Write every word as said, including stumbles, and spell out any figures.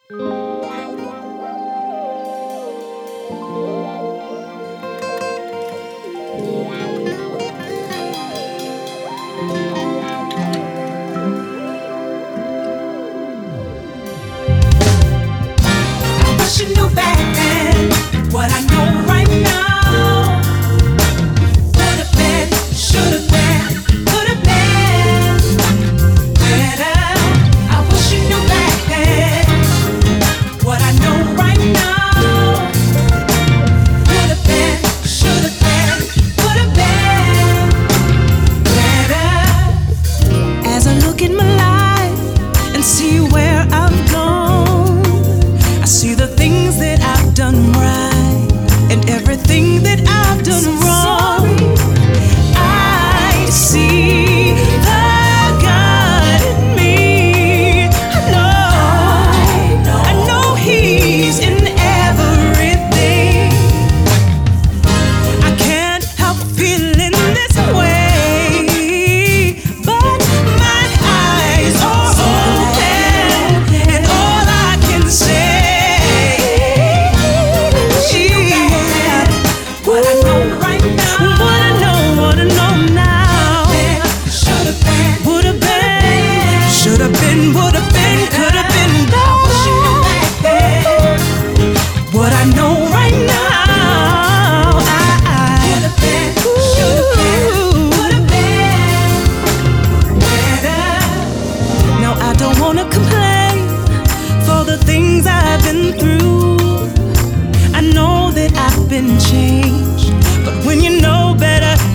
Wish you knew back then what I know right now. Would have been, should have been, could have been better. I wish you knew back then what I know right now. Would have been, should have been, could have been better. As I look at my life and see where I've gone, I see the things that I've done right and everything that I've done wrong. I see the God in me. I know, I know He's in everything. I can't help feeling this way, but my eyes are open, and all I can say, what I know right now, what I know, what I know now. Should have been, would have been, should have been, would have been, could have been better. What I know right now, I would have been, should have been, would have been better. Now I don't wanna complain for the things I've been through. I know that I've been changed, but when you know better,